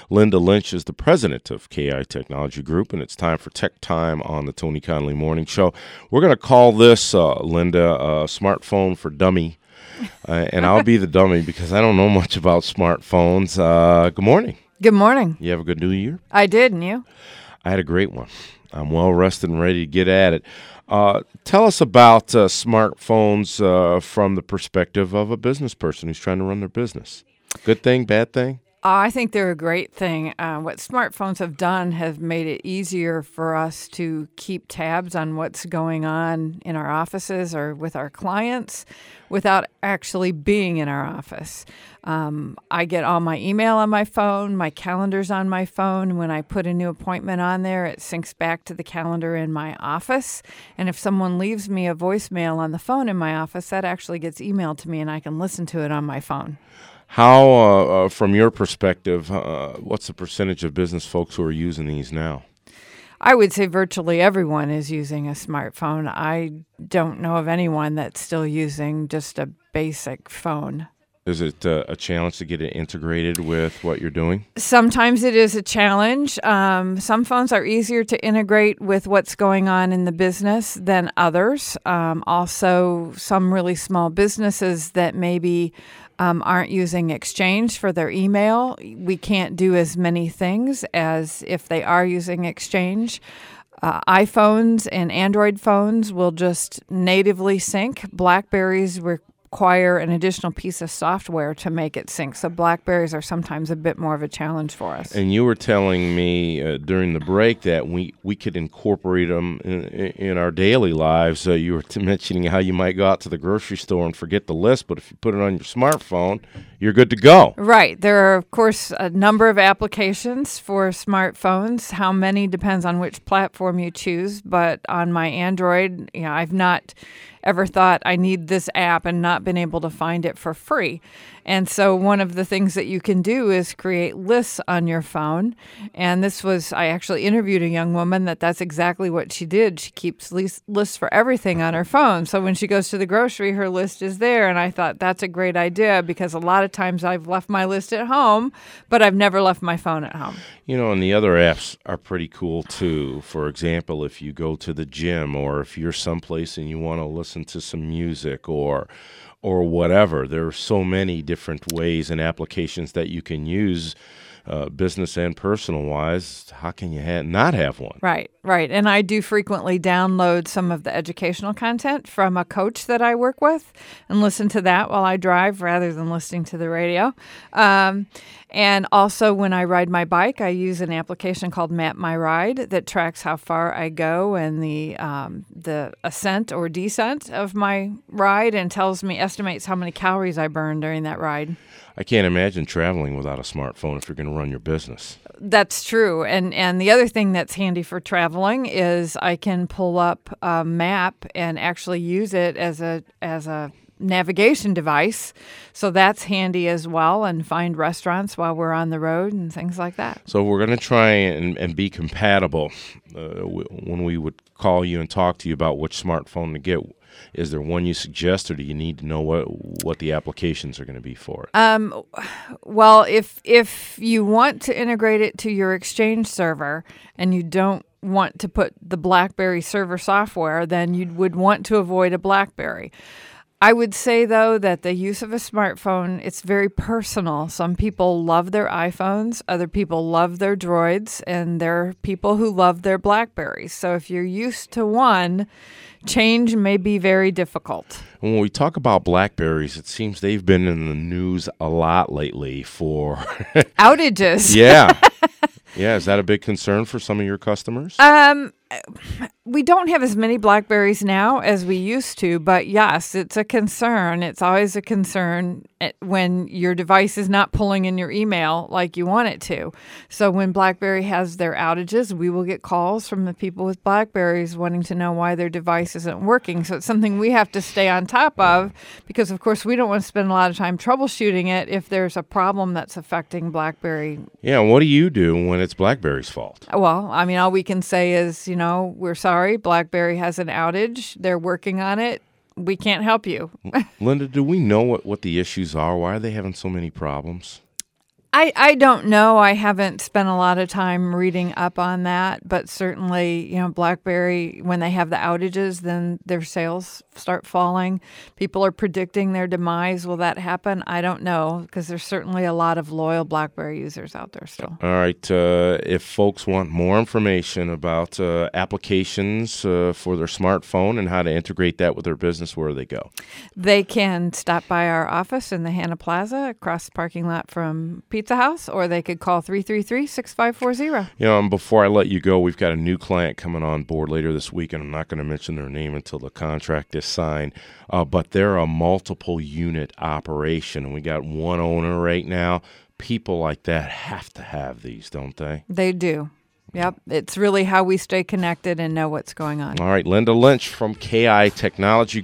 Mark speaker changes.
Speaker 1: Linda Lynch is the president of KI Technology Group, and it's time for Tech Time on the Tony Connolly Morning Show. We're going to call this, Linda, Smartphone for Dummy, and I'll be the dummy because I don't know much about smartphones. Good morning.
Speaker 2: Good morning.
Speaker 1: You have a good New Year?
Speaker 2: I did, and you?
Speaker 1: I had a great one. I'm well rested and ready to get at it. Tell us about smartphones from the perspective of a business person who's trying to run their business. Good thing, bad thing?
Speaker 2: I think they're a great thing. What smartphones have done has made it easier for us to keep tabs on what's going on in our offices or with our clients without actually being in our office. I get all my email on my phone, my calendar's on my phone. When I put a new appointment on there, it syncs back to the calendar in my office. And if someone leaves me a voicemail on the phone in my office, that actually gets emailed to me and I can listen to it on my phone.
Speaker 1: How, from your perspective, what's the percentage of business folks who are using these now?
Speaker 2: I would say virtually everyone is using a smartphone. I don't know of anyone that's still using just a basic phone.
Speaker 1: Is it a challenge to get it integrated with what you're doing?
Speaker 2: Sometimes it is a challenge. Some phones are easier to integrate with what's going on in the business than others. Also, some really small businesses that maybe aren't using Exchange for their email. We can't do as many things as if they are using Exchange. iPhones and Android phones will just natively sync. BlackBerries require an additional piece of software to make it sync. So BlackBerries are sometimes a bit more of a challenge for us.
Speaker 1: And you were telling me during the break that we could incorporate them in our daily lives. You were mentioning how you might go out to the grocery store and forget the list, but if you put it on your smartphone, you're good to go.
Speaker 2: Right. There are, of course, a number of applications for smartphones. How many depends on which platform you choose. But on my Android, I've not ever thought I need this app and not been able to find it for free. And so one of the things that you can do is create lists on your phone. And I actually interviewed a young woman that's exactly what she did. She keeps lists for everything on her phone. So when she goes to the grocery, her list is there. And I thought that's a great idea because a lot of times I've left my list at home, but I've never left my phone at home.
Speaker 1: And the other apps are pretty cool too. For example, if you go to the gym or if you're someplace and you want to listen to some music or whatever, there are so many different ways and applications that you can use, business and personal-wise. How can you not have one?
Speaker 2: Right. And I do frequently download some of the educational content from a coach that I work with and listen to that while I drive rather than listening to the radio. And also when I ride my bike, I use an application called Map My Ride that tracks how far I go and the ascent or descent of my ride and estimates how many calories I burn during that ride.
Speaker 1: I can't imagine traveling without a smartphone if you're going to run your business.
Speaker 2: That's true. And the other thing that's handy for traveling is I can pull up a map and actually use it as a navigation device. So that's handy as well, and find restaurants while we're on the road and things like that.
Speaker 1: So we're going to try and be compatible when we would call you and talk to you about which smartphone to get. Is there one you suggest, or do you need to know what the applications are going to be for it?
Speaker 2: Well, if you want to integrate it to your Exchange server and you don't want to put the BlackBerry server software, then you would want to avoid a BlackBerry. I would say, though, that the use of a smartphone, it's very personal. Some people love their iPhones, other people love their Droids, and there are people who love their BlackBerries. So if you're used to one, change may be very difficult.
Speaker 1: When we talk about BlackBerries, it seems they've been in the news a lot lately for
Speaker 2: outages.
Speaker 1: Yeah. Yeah, is that a big concern for some of your customers?
Speaker 2: We don't have as many BlackBerries now as we used to, but yes, it's a concern. It's always a concern when your device is not pulling in your email like you want it to. So when BlackBerry has their outages, we will get calls from the people with BlackBerries wanting to know why their device isn't working. So it's something we have to stay on top of because, of course, we don't want to spend a lot of time troubleshooting it if there's a problem that's affecting BlackBerry.
Speaker 1: Yeah, what do you do when it's BlackBerry's fault?
Speaker 2: Well, I mean, all we can say is, we're sorry, BlackBerry has an outage. They're working on it. We can't help you.
Speaker 1: Linda, do we know what the issues are? Why are they having so many problems?
Speaker 2: I don't know. I haven't spent a lot of time reading up on that, but certainly, BlackBerry, when they have the outages, then their sales start falling. People are predicting their demise. Will that happen? I don't know, because there's certainly a lot of loyal BlackBerry users out there still.
Speaker 1: All right. If folks want more information about applications for their smartphone and how to integrate that with their business, where do they go?
Speaker 2: They can stop by our office in the Hannah Plaza across the parking lot from Pizza House, or they could call 333-6540.
Speaker 1: And before I let you go, we've got a new client coming on board later this week, and I'm not going to mention their name until the contract is signed, but they're a multiple unit operation, and we got one owner right now. People like that have to have these, don't they?
Speaker 2: They do. Yep. It's really how we stay connected and know what's going on.
Speaker 1: All right, Linda Lynch from KI Technology